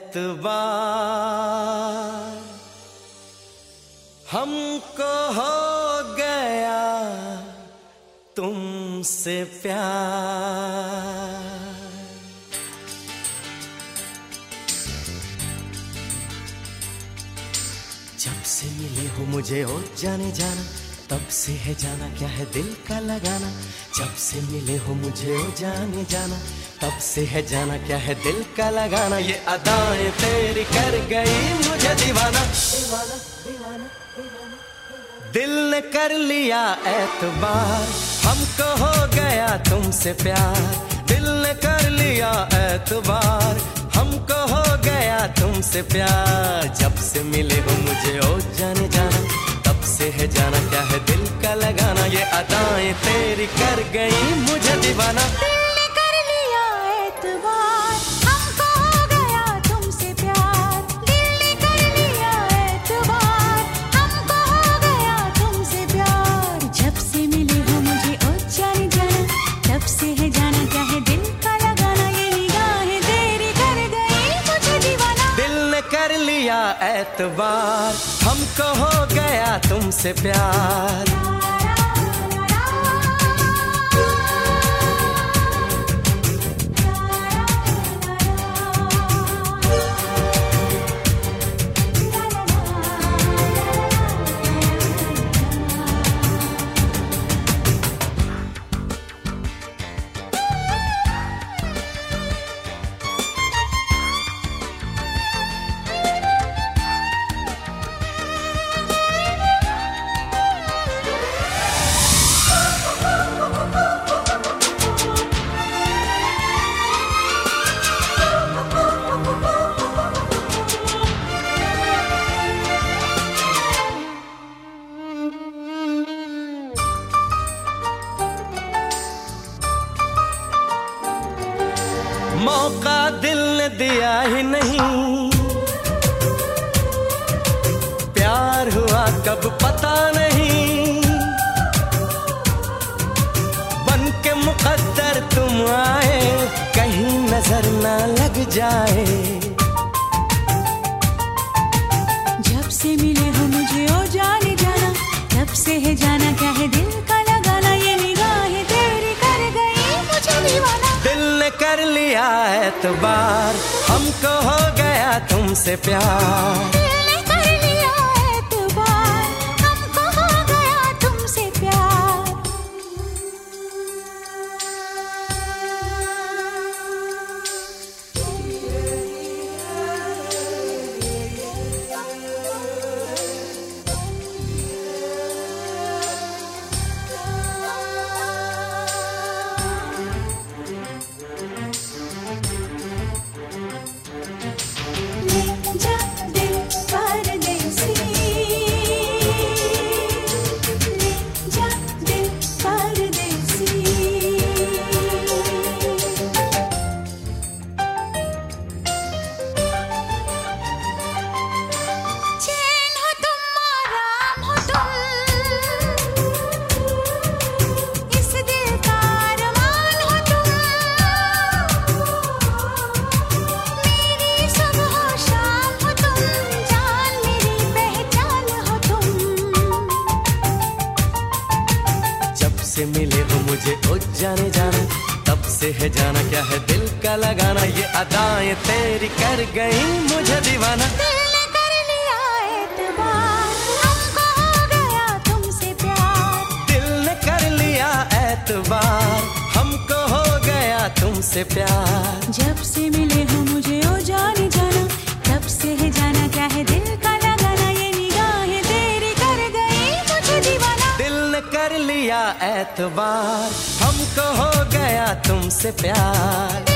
एतबार हमको हो गया तुमसे प्यार। जब से मिले हो मुझे ओ जाने जाना, तब से है जाना क्या है दिल का लगाना। जब से मिले हो मुझे ओ जाने जाना, तब से है जाना क्या है दिल का लगाना। ये अदाएं तेरी कर गई मुझे दीवाना, दीवाना, दीवाना, दीवाना। दिल ने कर लिया एतबार हमको हो गया तुमसे प्यार। दिल ने कर लिया एतबार हमको हो गया तुमसे प्यार। जब से मिले हो मुझे ओ जाने जाना, तब से है जाना क्या है दिल का लगाना। ये अदाएं तेरी कर गई मुझे दीवाना। दिल ने कर लिया एतबार हमको हो गया तुमसे प्यार। दिल ने कर लिया एतबार हमको हो गया तुमसे प्यार। जब से मिले हो मुझे ओ जाने जाना, तब से है जाना क्या है दिल का लगाना। ये निगाहें तेरी कर गई मुझे दीवाना। दिल ने कर लिया एतबार हमको हो गया तुमसे प्यार। मौका दिल ने दिया ही नहीं, प्यार हुआ कब पता नहीं। बन के मुकद्दर तुम आए कहीं नजर ना लग जाए। जब से मिले हो मुझे ओ जाने जाना, तब से है जाना क्या है दिल का लगाना। ये निगाहें तेरी कर गई मुझे दीवाना। दिल ने कर लिया एतबार हमको हो गया तुमसे प्यार। दिल ने कर लिया एतबार हमको हो गया तुमसे प्यार। से मिले हो मुझे ओ जाने जाना, तब से है जाना क्या है दिल का लगाना। ये अदाएं तेरी कर गई मुझे दीवाना। दिल ने कर लिया एतबार हमको हो गया तुमसे प्यार। दिल ने कर लिया एतबार हमको हो गया तुमसे प्यार। जब से मिले हो मुझे ओ जाने जाना, तब से है जाना क्या है दिल का लगाना। ये निगाहें तेरी कर गई मुझे दीवाना। दिल ने कर लिया एतबार हमको हो गया तुमसे प्यार।